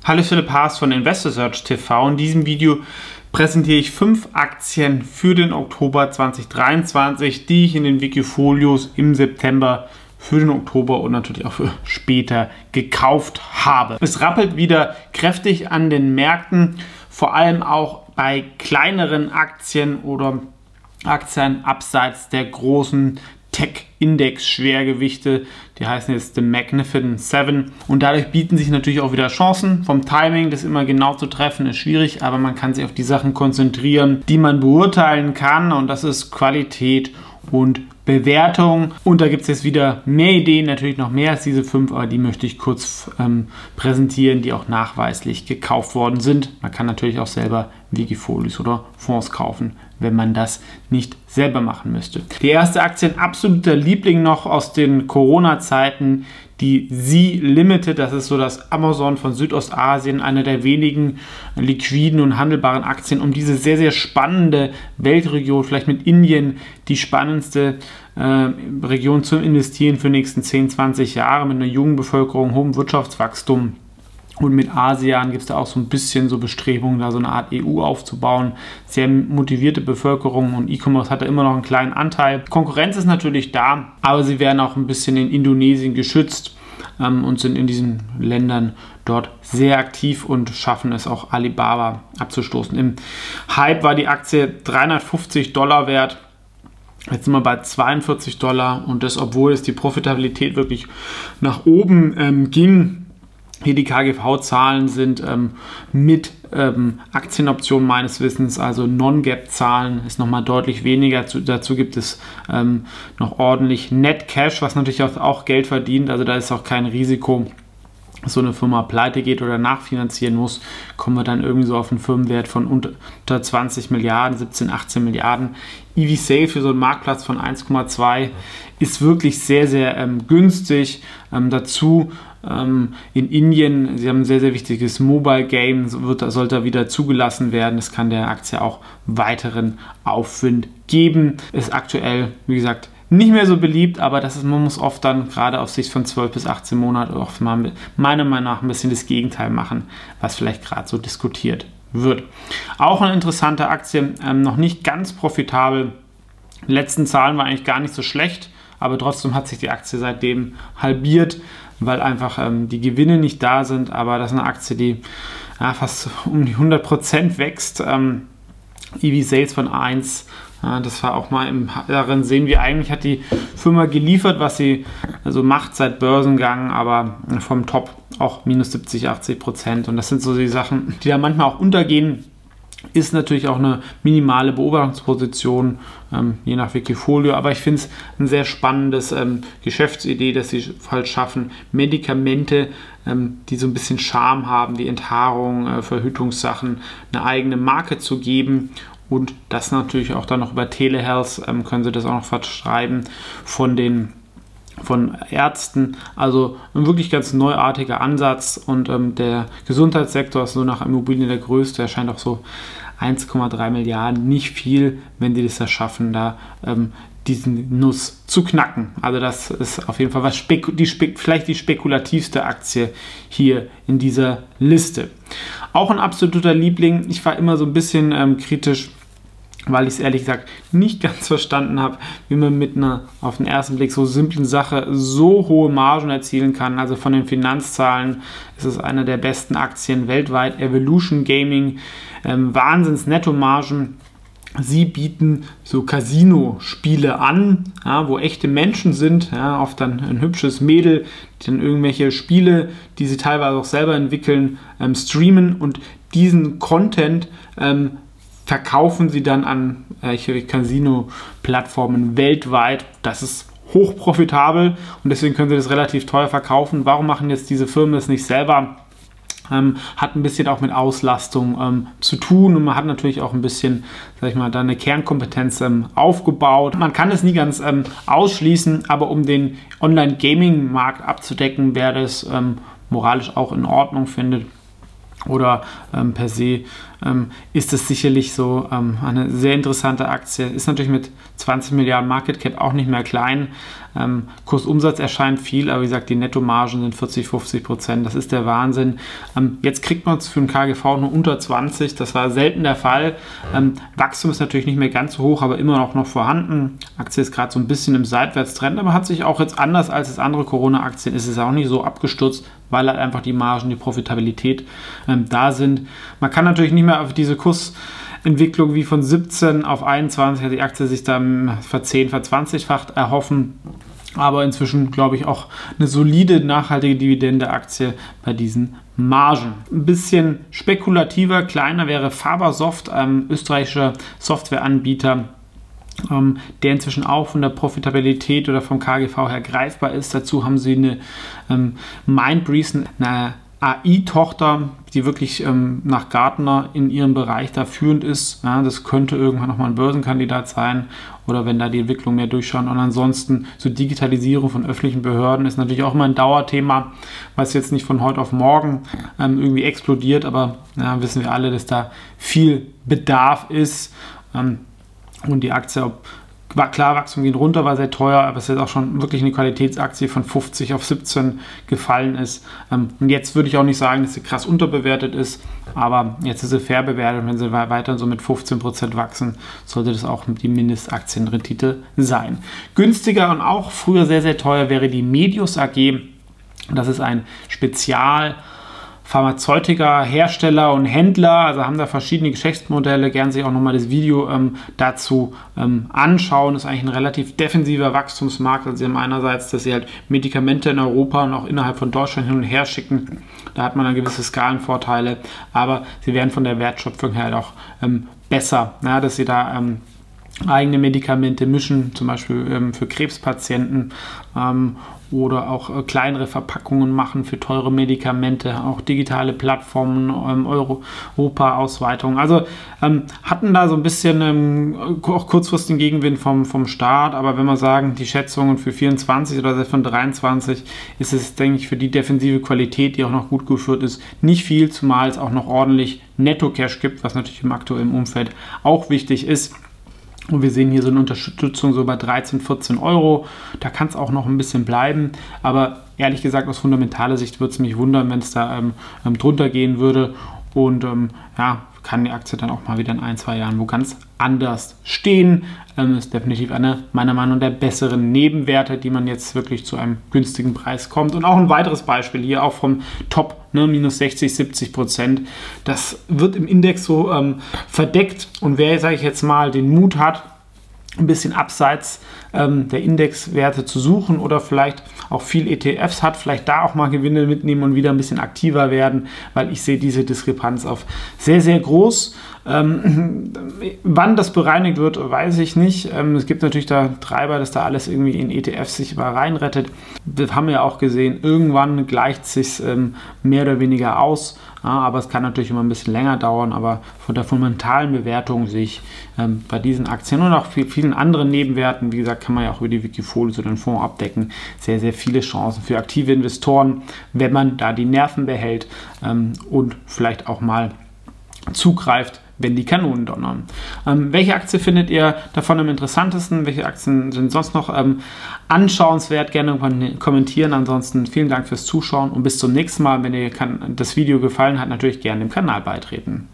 Hallo, Philipp Haas von Investor Search TV. In diesem Video präsentiere ich 5 Aktien für den Oktober 2023, die ich in den Wikifolios im September für den Oktober und natürlich auch für später gekauft habe. Es rappelt wieder kräftig an den Märkten, vor allem auch bei kleineren Aktien oder Aktien abseits der großen Tech-Index-Schwergewichte, die heißen jetzt The Magnificent Seven, und dadurch bieten sich natürlich auch wieder Chancen. Vom Timing, das immer genau zu treffen, ist schwierig, aber man kann sich auf die Sachen konzentrieren, die man beurteilen kann, und das ist Qualität und Bewertung. Und da gibt es jetzt wieder mehr Ideen, natürlich noch mehr als diese 5, aber die möchte ich kurz präsentieren, die auch nachweislich gekauft worden sind. Man kann natürlich auch selber Wikifolios oder Fonds kaufen, wenn man das nicht selber machen müsste. Die erste Aktie, ein absoluter Liebling noch aus den Corona-Zeiten, die Sea Limited. Das ist so das Amazon von Südostasien, eine der wenigen liquiden und handelbaren Aktien, um diese sehr, sehr spannende Weltregion, vielleicht mit Indien die spannendste Region zum Investieren für die nächsten 10, 20 Jahre, mit einer jungen Bevölkerung, hohem Wirtschaftswachstum. Und mit ASEAN gibt es da auch so ein bisschen so Bestrebungen, da so eine Art EU aufzubauen. Sehr motivierte Bevölkerung, und E-Commerce hat da immer noch einen kleinen Anteil. Konkurrenz ist natürlich da, aber sie werden auch ein bisschen in Indonesien geschützt und sind in diesen Ländern dort sehr aktiv und schaffen es auch, Alibaba abzustoßen. Im Hype war die Aktie $350 wert. Jetzt sind wir bei $42, und das, obwohl es die Profitabilität wirklich nach oben ging. Hier die KGV-Zahlen sind mit Aktienoptionen meines Wissens, also Non-GAAP-Zahlen, ist nochmal deutlich weniger. Dazu gibt es noch ordentlich Net Cash, was natürlich auch Geld verdient. Also da ist auch kein Risiko, dass so eine Firma pleite geht oder nachfinanzieren muss. Kommen wir dann irgendwie so auf einen Firmenwert von unter 20 Milliarden, 17, 18 Milliarden. EV-Sale für so einen Marktplatz von 1,2 ist wirklich sehr, sehr günstig. Dazu in Indien, sie haben ein sehr, sehr wichtiges Mobile Game, sollte wieder zugelassen werden. Das kann der Aktie auch weiteren Aufwind geben. Ist aktuell, wie gesagt, nicht mehr so beliebt, aber man muss oft dann gerade auf Sicht von 12 bis 18 Monaten auch mal meiner Meinung nach ein bisschen das Gegenteil machen, was vielleicht gerade so diskutiert wird. Auch eine interessante Aktie, noch nicht ganz profitabel. Die letzten Zahlen waren eigentlich gar nicht so schlecht, aber trotzdem hat sich die Aktie seitdem halbiert, weil einfach die Gewinne nicht da sind. Aber das ist eine Aktie, die fast um die 100% wächst. EV-Sales von 1, das war auch mal darin sehen wir, eigentlich hat die Firma geliefert, was sie also macht seit Börsengang, aber vom Top auch minus 70, 80%. Und das sind so die Sachen, die da manchmal auch untergehen. Ist natürlich auch eine minimale Beobachtungsposition, je nach Wikifolio, aber ich finde es ein sehr spannendes Geschäftsidee, dass sie halt schaffen, Medikamente, die so ein bisschen Charme haben, wie Enthaarung, Verhütungssachen, eine eigene Marke zu geben, und das natürlich auch dann noch über Telehealth, können sie das auch noch verschreiben von Ärzten. Also ein wirklich ganz neuartiger Ansatz, und der Gesundheitssektor ist so nach Immobilien der größte, erscheint auch so 1,3 Milliarden, nicht viel, wenn die das da schaffen, da diesen Nuss zu knacken. Also das ist auf jeden Fall vielleicht die spekulativste Aktie hier in dieser Liste. Auch ein absoluter Liebling. Ich war immer so ein bisschen kritisch, weil ich es ehrlich gesagt nicht ganz verstanden habe, wie man mit einer auf den ersten Blick so simplen Sache so hohe Margen erzielen kann. Also von den Finanzzahlen ist es eine der besten Aktien weltweit. Evolution Gaming, Wahnsinns-Nettomargen. Sie bieten so Casino-Spiele an, wo echte Menschen sind, oft dann ein hübsches Mädel, die dann irgendwelche Spiele, die sie teilweise auch selber entwickeln, streamen, und diesen Content verkaufen sie dann an Casino-Plattformen weltweit. Das ist hochprofitabel, und deswegen können sie das relativ teuer verkaufen. Warum machen jetzt diese Firmen das nicht selber? Hat ein bisschen auch mit Auslastung zu tun, und man hat natürlich auch ein bisschen, sag ich mal, da eine Kernkompetenz aufgebaut. Man kann es nie ganz ausschließen, aber um den Online-Gaming-Markt abzudecken, wer das moralisch auch in Ordnung findet oder per se ist es sicherlich so eine sehr interessante Aktie. Ist natürlich mit 20 Milliarden Market Cap auch nicht mehr klein. Kursumsatz erscheint viel, aber wie gesagt, die Nettomargen sind 40-50%. Das ist der Wahnsinn. Jetzt kriegt man es für den KGV nur unter 20. Das war selten der Fall. Wachstum ist natürlich nicht mehr ganz so hoch, aber immer noch vorhanden. Aktie ist gerade so ein bisschen im Seitwärtstrend, aber hat sich auch jetzt anders als es andere Corona-Aktien ist es auch nicht so abgestürzt, weil halt einfach die Margen, die Profitabilität da sind. Man kann natürlich nicht mehr auf diese Kursentwicklung wie von 17 auf 21, die Aktie sich dann ver20-facht erhoffen. Aber inzwischen, glaube ich, auch eine solide, nachhaltige Dividende-Aktie bei diesen Margen. Ein bisschen spekulativer, kleiner wäre Fabersoft, ein österreichischer Softwareanbieter, der inzwischen auch von der Profitabilität oder vom KGV her greifbar ist. Dazu haben sie eine Mindbreeze, eine AI-Tochter, die wirklich nach Gartner in ihrem Bereich da führend ist. Ja, das könnte irgendwann nochmal ein Börsenkandidat sein oder wenn da die Entwicklung mehr durchschauen. Und ansonsten so Digitalisierung von öffentlichen Behörden ist natürlich auch immer ein Dauerthema, was jetzt nicht von heute auf morgen irgendwie explodiert, aber wissen wir alle, dass da viel Bedarf ist. Und die Aktie, war klar, Wachstum geht runter, war sehr teuer, aber es ist jetzt auch schon wirklich eine Qualitätsaktie von 50 auf 17 gefallen ist. Und jetzt würde ich auch nicht sagen, dass sie krass unterbewertet ist, aber jetzt ist sie fair bewertet und wenn sie weiter so mit 15% wachsen, sollte das auch die Mindestaktienrendite sein. Günstiger und auch früher sehr, sehr teuer wäre die Medius AG. Das ist ein Pharmazeutika, Hersteller und Händler, also haben da verschiedene Geschäftsmodelle, gerne sich auch nochmal das Video dazu anschauen. Das ist eigentlich ein relativ defensiver Wachstumsmarkt. Also sie haben einerseits, dass sie halt Medikamente in Europa und auch innerhalb von Deutschland hin und her schicken. Da hat man dann gewisse Skalenvorteile, aber sie werden von der Wertschöpfung her halt auch besser, dass sie da eigene Medikamente mischen, zum Beispiel für Krebspatienten oder auch kleinere Verpackungen machen für teure Medikamente, auch digitale Plattformen, Europa-Ausweitung. Also hatten da so ein bisschen auch kurzfristigen Gegenwind vom Staat, aber wenn wir sagen, die Schätzungen für 24 oder selbst von 23 ist es, denke ich, für die defensive Qualität, die auch noch gut geführt ist, nicht viel, zumal es auch noch ordentlich Netto-Cash gibt, was natürlich im aktuellen Umfeld auch wichtig ist. Und wir sehen hier so eine Unterstützung so bei 13, 14 Euro. Da kann es auch noch ein bisschen bleiben. Aber ehrlich gesagt, aus fundamentaler Sicht würde es mich wundern, wenn es da drunter gehen würde. Und kann die Aktie dann auch mal wieder in 1-2 Jahren wo ganz anders stehen. Ist definitiv einer meiner Meinung nach der besseren Nebenwerte, die man jetzt wirklich zu einem günstigen Preis kommt. Und auch ein weiteres Beispiel hier auch vom Top, minus 60-70%. Das wird im Index so verdeckt. Und wer, sage ich jetzt mal, den Mut hat, ein bisschen abseits der Indexwerte zu suchen oder vielleicht auch viel ETFs hat, vielleicht da auch mal Gewinne mitnehmen und wieder ein bisschen aktiver werden, weil ich sehe diese Diskrepanz auf sehr, sehr groß. Wann das bereinigt wird, weiß ich nicht. Es gibt natürlich da Treiber, dass da alles irgendwie in ETFs sich mal reinrettet. Wir haben ja auch gesehen, irgendwann gleicht es sich mehr oder weniger aus. Aber es kann natürlich immer ein bisschen länger dauern. Aber von der fundamentalen Bewertung sehe ich bei diesen Aktien und auch vielen anderen Nebenwerten, wie gesagt, kann man ja auch über die Wikifolio oder den Fonds abdecken, sehr, sehr viele Chancen für aktive Investoren, wenn man da die Nerven behält und vielleicht auch mal zugreift, wenn die Kanonen donnern. Welche Aktie findet ihr davon am interessantesten? Welche Aktien sind sonst noch anschauenswert? Gerne kommentieren. Ansonsten vielen Dank fürs Zuschauen und bis zum nächsten Mal. Wenn dir das Video gefallen hat, natürlich gerne dem Kanal beitreten.